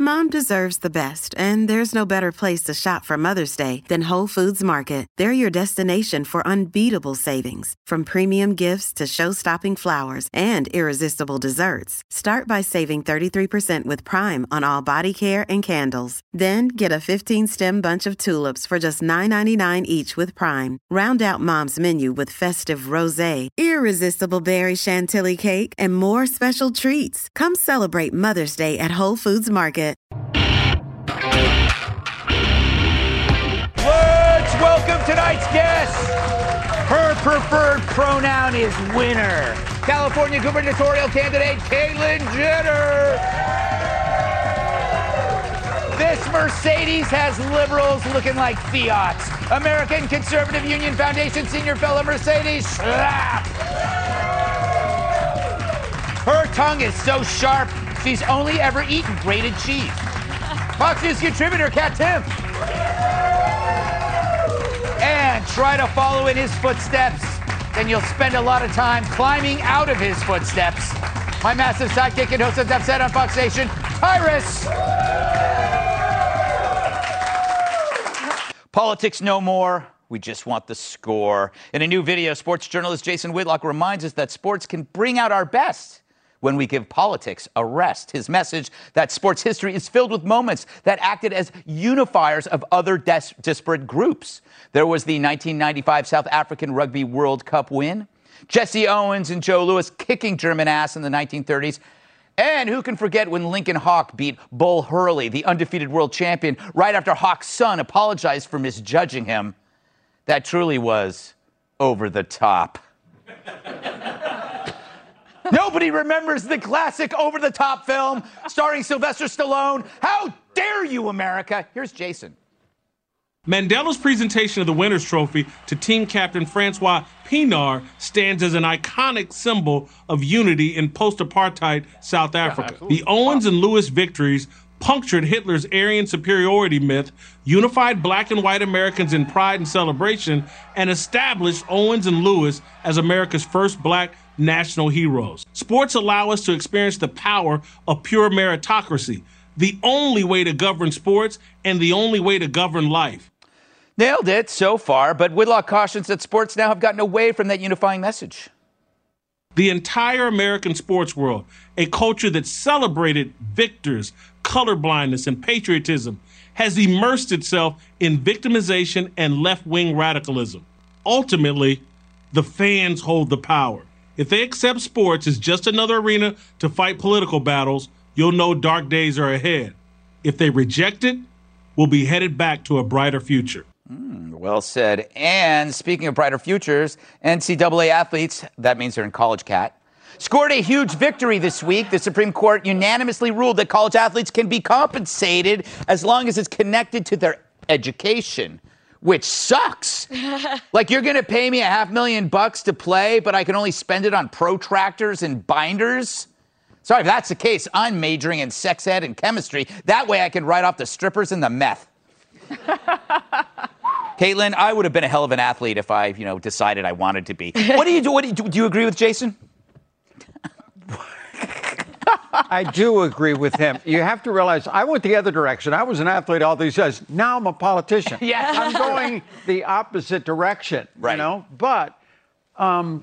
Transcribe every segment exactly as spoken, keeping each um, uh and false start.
Mom deserves the best, and there's no better place to shop for Mother's Day than Whole Foods Market. They're your destination for unbeatable savings, from premium gifts to show-stopping flowers and irresistible desserts. Start by saving thirty-three percent with Prime on all body care and candles. Then get a fifteen-stem bunch of tulips for just nine ninety-nine each with Prime. Round out Mom's menu with festive rosé, irresistible berry chantilly cake, and more special treats. Come celebrate Mother's Day at Whole Foods Market. Let's welcome tonight's guest. Her preferred pronoun is winner. California gubernatorial candidate Caitlyn Jenner. This Mercedes has liberals looking like Fiat. American Conservative Union Foundation senior fellow Mercedes slap. Her tongue is so sharp, she's only ever eaten grated cheese. Fox News contributor Kat Timpf. And try to follow in his footsteps, then you'll spend a lot of time climbing out of his footsteps. My massive sidekick and host of Depth Set on Fox Nation, Tyrus. Politics no more. We just want the score. In a new video, sports journalist Jason Whitlock reminds us that sports can bring out our best when we give politics a rest. His message that sports history is filled with moments that acted as unifiers of other des- disparate groups. There was the nineteen ninety-five South African Rugby World Cup win, Jesse Owens and Joe Louis kicking German ass in the nineteen thirties, and who can forget when Lincoln Hawk beat Bull Hurley, the undefeated world champion, right after Hawk's son apologized for misjudging him. That truly was over the top. Nobody remembers the classic over-the-top film starring Sylvester Stallone. How dare you, America? Here's Jason. Mandela's presentation of the Winners' Trophy to team captain Francois Pienaar stands as an iconic symbol of unity in post-apartheid South Africa. Yeah, the Owens and Lewis victories punctured Hitler's Aryan superiority myth, unified black and white Americans in pride and celebration, and established Owens and Lewis as America's first black national heroes. Sports allow us to experience the power of pure meritocracy, the only way to govern sports and the only way to govern life. Nailed it so far, but Whitlock cautions that sports now have gotten away from that unifying message. The entire American sports world, a culture that celebrated victors, colorblindness, and patriotism, has immersed itself in victimization and left-wing radicalism. Ultimately, the fans hold the power. If they accept sports as just another arena to fight political battles, you'll know dark days are ahead. If they reject it, we'll be headed back to a brighter future. Mm, well said. And speaking of brighter futures, N C double A athletes, that means they're in college, Cat, scored a huge victory this week. The Supreme Court unanimously ruled that college athletes can be compensated as long as it's connected to their education, which sucks. Like, you're going to pay me a half million bucks to play, but I can only spend it on protractors and binders? Sorry, if that's the case, I'm majoring in sex ed and chemistry. That way I can write off the strippers and the meth. Caitlyn, I would have been a hell of an athlete if I, you know, decided I wanted to be. What do you do? What do you, do you agree with Jason? I do agree with him. You have to realize I went the other direction. I was an athlete all these years. Now I'm a politician. Yes. I'm going the opposite direction, right. You know? But um,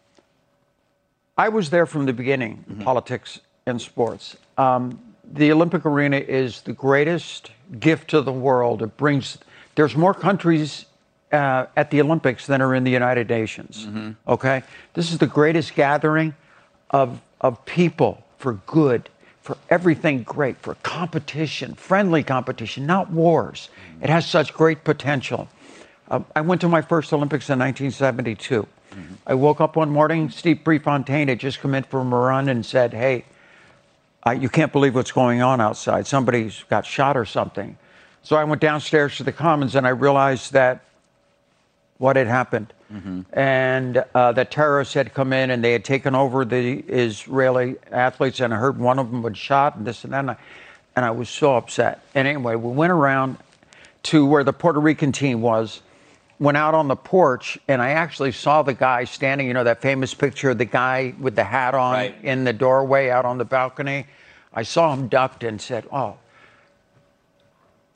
I was there from the beginning, mm-hmm. politics and sports. Um, the Olympic arena is the greatest gift to the world. It brings, there's more countries uh, at the Olympics than are in the United Nations, mm-hmm. okay? This is the greatest gathering of of people for good, for everything great, for competition, friendly competition, not wars. It has such great potential. Uh, I went to my first Olympics in nineteen seventy-two. Mm-hmm. I woke up one morning, Steve Prefontaine had just come in from a run and said, hey, uh, you can't believe what's going on outside. Somebody's got shot or something. So I went downstairs to the Commons and I realized that what had happened. Mm-hmm. And uh, that terrorists had come in and they had taken over the Israeli athletes, and I heard one of them was shot and this and that, and I, and I was so upset. And anyway, we went around to where the Puerto Rican team was, went out on the porch, and I actually saw the guy standing, you know, that famous picture of the guy with the hat on right. in the doorway out on the balcony. I saw him ducked and said, oh,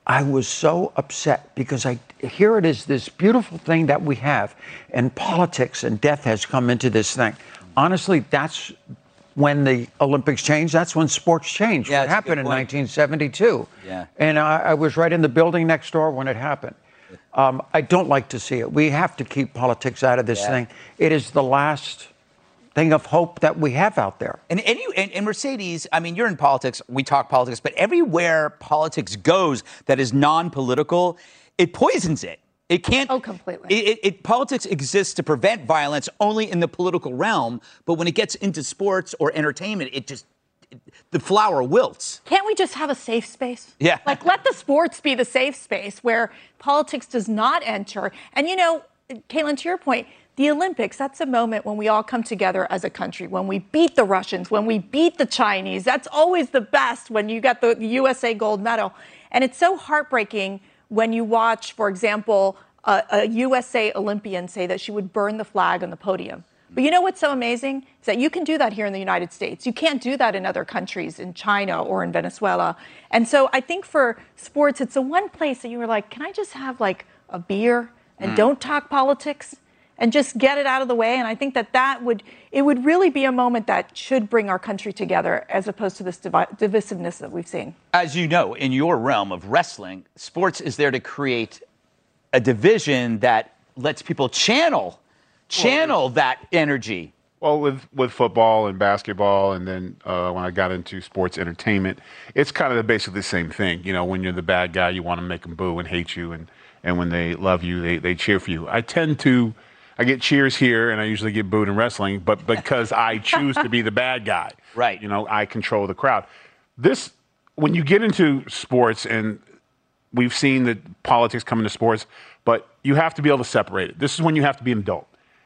I was so upset because I here it is, this beautiful thing that we have, and politics and death has come into this thing. Honestly, that's when the Olympics changed. That's when sports changed. Yeah, what happened in nineteen seventy-two. Yeah. And I, I was right in the building next door when it happened. Um, I don't like to see it. We have to keep politics out of this yeah. thing. It is the last thing of hope that we have out there. And, and, you, and, and Mercedes, I mean, you're in politics. We talk politics, but everywhere politics goes that is non-political, it poisons it. It can't. Oh, completely. It, it, it, politics exists to prevent violence only in the political realm, but when it gets into sports or entertainment, it just it, the flower wilts. Can't we just have a safe space? Yeah. Like, let the sports be the safe space where politics does not enter. And, you know, Caitlin, to your point, the Olympics, that's a moment when we all come together as a country, when we beat the Russians, when we beat the Chinese. That's always the best when you got the U S A gold medal. And it's so heartbreaking when you watch, for example, a, a U S A Olympian say that she would burn the flag on the podium. But you know what's so amazing? Is that you can do that here in the United States. You can't do that in other countries, in China or in Venezuela. And so I think for sports, it's the one place that you were like, can I just have like a beer and mm. don't talk politics? And just get it out of the way. And I think that that would, it would really be a moment that should bring our country together as opposed to this divi- divisiveness that we've seen. As you know, in your realm of wrestling, sports is there to create a division that lets people channel, channel well, that energy. Well, with, with football and basketball, and then uh, when I got into sports entertainment, it's kind of basically the same thing. You know, when you're the bad guy, you want to make them boo and hate you. And, and when they love you, they, they cheer for you. I tend to... I get cheers here, and I usually get booed in wrestling, but because I choose to be the bad guy. Right. You know, I control the crowd. This, when you get into sports, and we've seen that politics come into sports, but you have to be able to separate it. This is when you have to be an adult.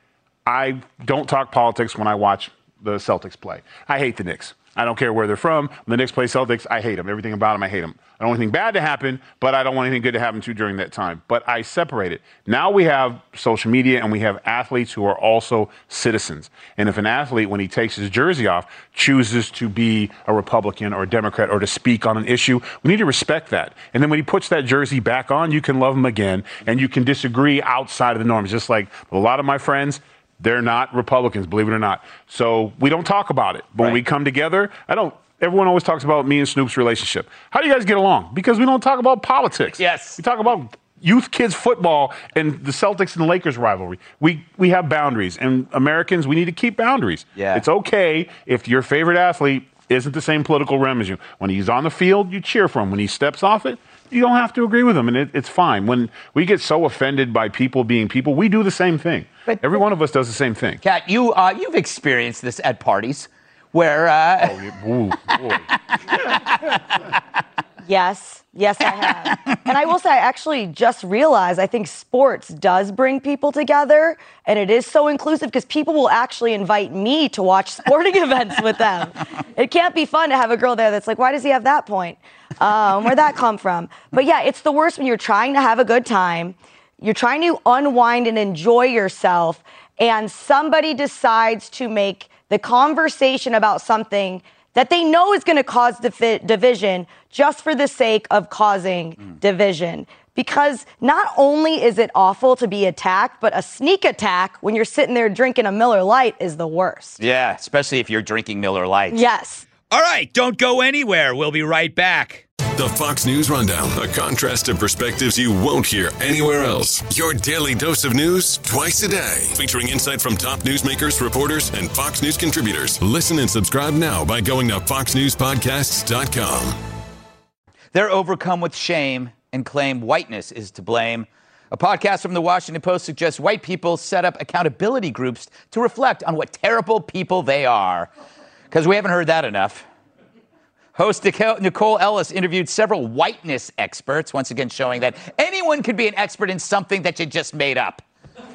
I don't talk politics when I watch the Celtics play. I hate the Knicks. I don't care where they're from. When the Knicks play Celtics, I hate them. Everything about them, I hate them. I don't want anything bad to happen, but I don't want anything good to happen to during that time. But I separate it. Now we have social media, and we have athletes who are also citizens. And if an athlete, when he takes his jersey off, chooses to be a Republican or a Democrat or to speak on an issue, we need to respect that. And then when he puts that jersey back on, you can love him again, and you can disagree outside of the norms. Just like a lot of my friends, they're not Republicans, believe it or not. So we don't talk about it. But right. when we come together, I don't. Everyone always talks about me and Snoop's relationship. How do you guys get along? Because we don't talk about politics. Yes. We talk about youth kids football and the Celtics and the Lakers rivalry. We we have boundaries. And Americans, we need to keep boundaries. Yeah. It's okay if your favorite athlete isn't the same political realm as you. When he's on the field, you cheer for him. When he steps off it, you don't have to agree with him, and it, it's fine. When we get so offended by people being people, we do the same thing. But, Every one of us does the same thing. Kat, you, uh, you've experienced this at parties where... Uh... Oh, yeah. Yes. Yes, I have. And I will say, I actually just realized I think sports does bring people together, and it is so inclusive because people will actually invite me to watch sporting events with them. It can't be fun to have a girl there that's like, why does he have that point? Um, where'd that come from? But yeah, it's the worst when you're trying to have a good time, you're trying to unwind and enjoy yourself, and somebody decides to make the conversation about something that they know is going to cause divi- division just for the sake of causing mm. division. Because not only is it awful to be attacked, but a sneak attack when you're sitting there drinking a Miller Lite is the worst. Yeah, especially if you're drinking Miller Lite. Yes. All right, don't go anywhere. We'll be right back. The Fox News Rundown, a contrast of perspectives you won't hear anywhere else. Your daily dose of news twice a day, featuring insight from top newsmakers, reporters, and Fox News contributors. Listen and subscribe now by going to fox news podcasts dot com. They're overcome with shame and claim whiteness is to blame. A podcast from the Washington Post suggests white people set up accountability groups to reflect on what terrible people they are. Because we haven't heard that enough. Host Nicole Ellis interviewed several whiteness experts, once again showing that anyone could be an expert in something that you just made up.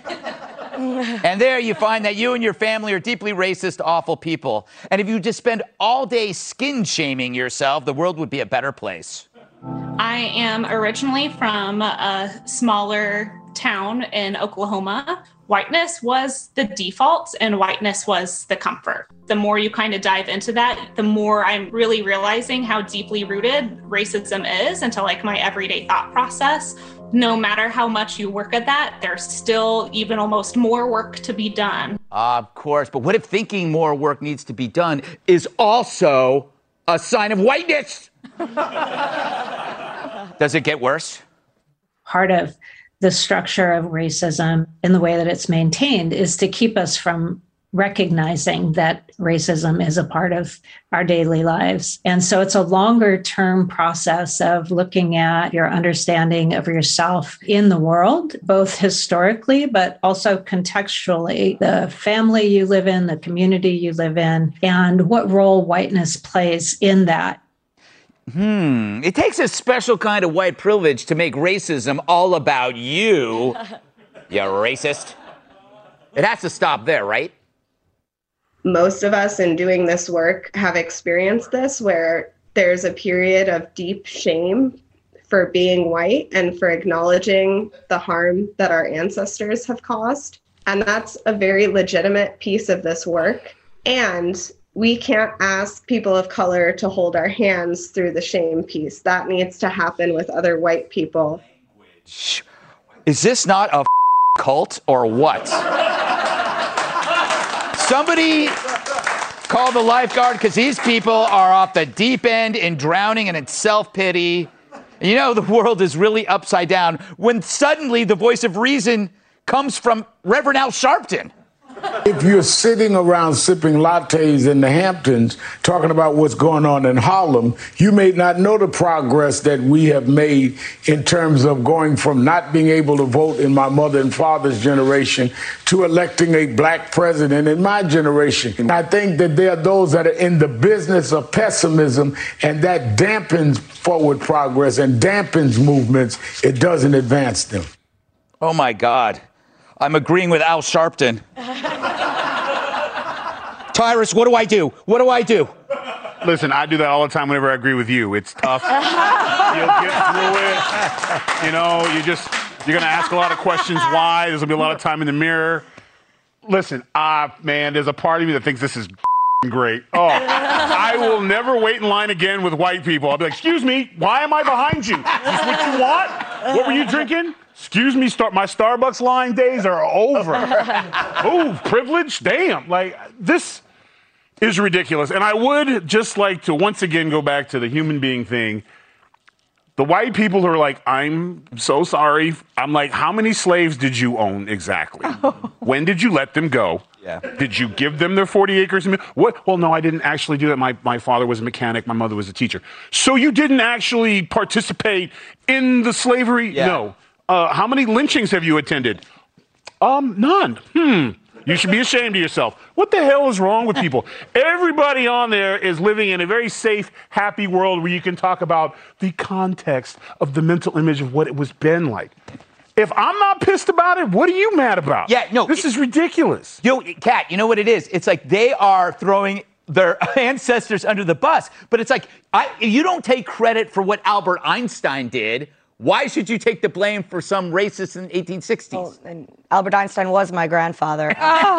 And there you find that you and your family are deeply racist, awful people. And if you just spend all day skin shaming yourself, the world would be a better place. I am originally from a smaller town in Oklahoma, whiteness was the default and whiteness was the comfort. The more you kind of dive into that, the more I'm really realizing how deeply rooted racism is into like my everyday thought process. No matter how much you work at that, there's still even almost more work to be done. Uh, of course, but what if thinking more work needs to be done is also a sign of whiteness? Does it get worse? Part of the structure of racism and the way that it's maintained is to keep us from recognizing that racism is a part of our daily lives. And so it's a longer term process of looking at your understanding of yourself in the world, both historically, but also contextually, the family you live in, the community you live in, and what role whiteness plays in that. Hmm. It takes a special kind of white privilege to make racism all about you. You racist. It has to stop there, right? Most of us in doing this work have experienced this, where there's a period of deep shame for being white and for acknowledging the harm that our ancestors have caused. And that's a very legitimate piece of this work. And we can't ask people of color to hold our hands through the shame piece. That needs to happen with other white people. Is this not a cult or what? Somebody call the lifeguard, because these people are off the deep end and drowning, and it's self-pity. You know, the world is really upside down when suddenly the voice of reason comes from Reverend Al Sharpton. If you're sitting around sipping lattes in the Hamptons talking about what's going on in Harlem, you may not know the progress that we have made in terms of going from not being able to vote in my mother and father's generation to electing a black president in my generation. And I think that there are those that are in the business of pessimism, and that dampens forward progress and dampens movements. It doesn't advance them. Oh, my God. I'm agreeing with Al Sharpton. Tyrus, what do I do? What do I do? Listen, I do that all the time whenever I agree with you. It's tough. You'll get through it. You know, you just, you're going to ask a lot of questions why. There's going to be a lot of time in the mirror. Listen, ah, man, there's a part of me that thinks this is great. Oh, I will never wait in line again with white people. I'll be like, excuse me, why am I behind you? Is this what you want? What were you drinking? Excuse me, start my Starbucks line days are over. Oh, privilege? Damn. Like, this is ridiculous. And I would just like to once again go back to the human being thing. The white people who are like, I'm so sorry. I'm like, how many slaves did you own exactly? When did you let them go? Yeah. Did you give them their forty acres? What? Well, no, I didn't actually do that. My, my father was a mechanic. My mother was a teacher. So you didn't actually participate in the slavery? Yeah. No. Uh, how many lynchings have you attended? Um, none. Hmm. You should be ashamed of yourself. What the hell is wrong with people? Everybody on there is living in a very safe, happy world where you can talk about the context of the mental image of what it was been like. If I'm not pissed about it, what are you mad about? Yeah, no. This it, is ridiculous. Yo, Kat, you know what it is? It's like they are throwing their ancestors under the bus. But it's like, I, you don't take credit for what Albert Einstein did. Why should you take the blame for some racist in the eighteen sixties? Oh, and Albert Einstein was my grandfather.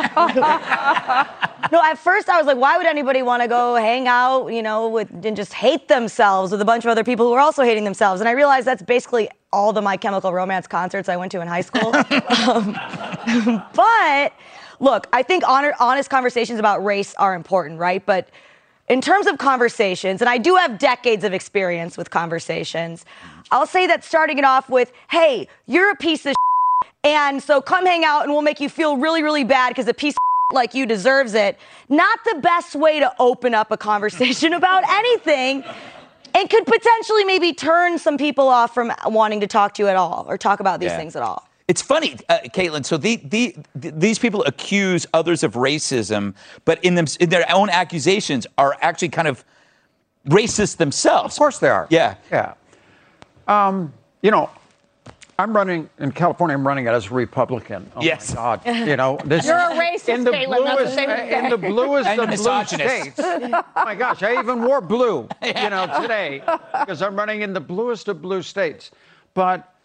No, at first I was like, why would anybody want to go hang out, you know, with and just hate themselves with a bunch of other people who are also hating themselves? And I realized that's basically all the My Chemical Romance concerts I went to in high school. um, but look, I think honor, honest conversations about race are important, right? But in terms of conversations, and I do have decades of experience with conversations, I'll say that starting it off with, hey, you're a piece of shit, and so come hang out and we'll make you feel really, really bad because a piece of shit like you deserves it. Not the best way to open up a conversation about anything, and could potentially maybe turn some people off from wanting to talk to you at all or talk about these yeah. things at all. It's funny, uh, Caitlin. So the, the, the, these people accuse others of racism, but in, them, in their own accusations are actually kind of racist themselves. Of course they are. Yeah. Yeah. Um, you know, I'm running in California. I'm running as a Republican. Oh yes. my God. You know, this You're a racist, in the Caitlin. bluest, That's what in the bluest and of blue states. Oh my gosh, I even wore blue, you know, today because I'm running in the bluest of blue states. But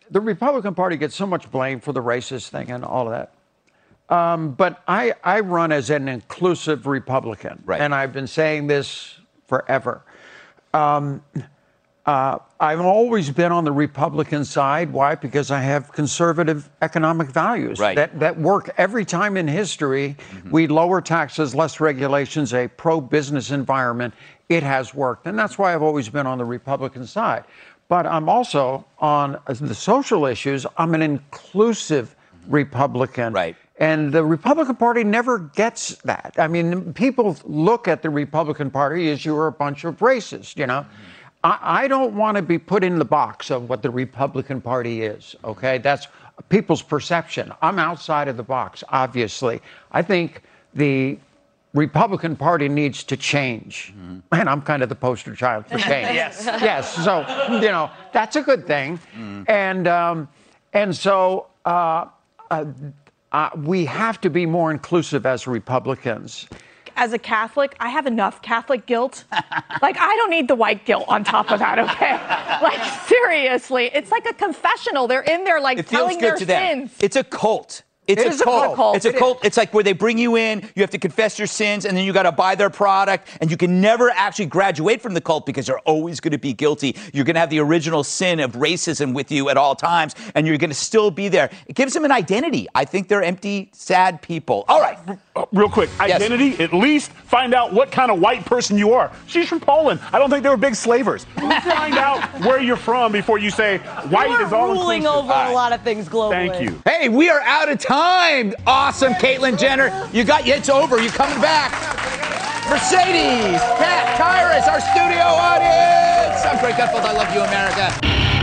the Republican Party gets so much blame for the racist thing and all of that. Um, but I, I run as an inclusive Republican, right. and I've been saying this forever. Um, uh, I've always been on the Republican side. Why? Because I have conservative economic values right. that, that work every time in history. Mm-hmm. We lower taxes, less regulations, a pro-business environment. It has worked, and that's why I've always been on the Republican side. But I'm also on the social issues. I'm an inclusive Republican. Right. And the Republican Party never gets that. I mean, people look at the Republican Party as you're a bunch of racists, you know. I, I don't want to be put in the box of what the Republican Party is, okay? That's people's perception. I'm outside of the box, obviously. I think the Republican Party needs to change. Mm-hmm. And I'm kind of the poster child for change. Yes. Yes, so, you know, that's a good thing. Mm. And, um, and so... Uh, uh, Uh, we have to be more inclusive as Republicans. As a Catholic, I have enough Catholic guilt. Like, I don't need the white guilt on top of that, okay? Like, seriously, it's like a confessional. They're in there, like, it feels telling good their to them. sins. It's a cult. It's it a, is cult. a cult. It's a it cult. Is. It's like where they bring you in, you have to confess your sins, and then you got to buy their product, and you can never actually graduate from the cult because you're always going to be guilty. You're going to have the original sin of racism with you at all times, and you're going to still be there. It gives them an identity. I think they're empty, sad people. All right. Uh, real quick, identity, yes. At least find out what kind of white person you are. She's from Poland. I don't think they were big slavers. Find out where you're from before you say white We're is all ruling inclusive. over right. a lot of things globally. Thank you. Hey, we are out of time. Awesome, Caitlyn Jenner. You got, it's over. You're coming back. Mercedes, Pat, Tyrus, our studio audience. I'm Greg Gutfeld. I love you, America.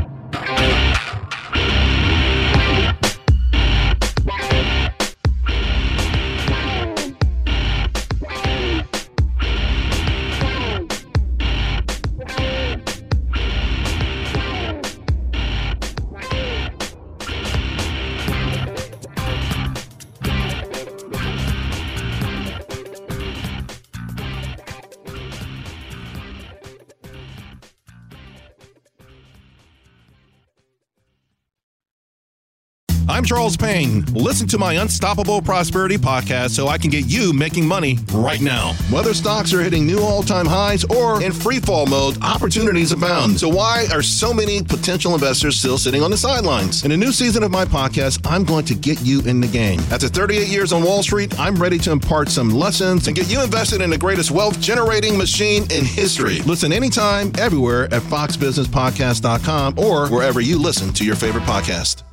I'm Charles Payne. Listen to my Unstoppable Prosperity podcast so I can get you making money right now. Whether stocks are hitting new all-time highs or in free fall mode, opportunities abound. So why are so many potential investors still sitting on the sidelines? In a new season of my podcast, I'm going to get you in the game. After thirty-eight years on Wall Street, I'm ready to impart some lessons and get you invested in the greatest wealth-generating machine in history. Listen anytime, everywhere at fox business podcast dot com or wherever you listen to your favorite podcast.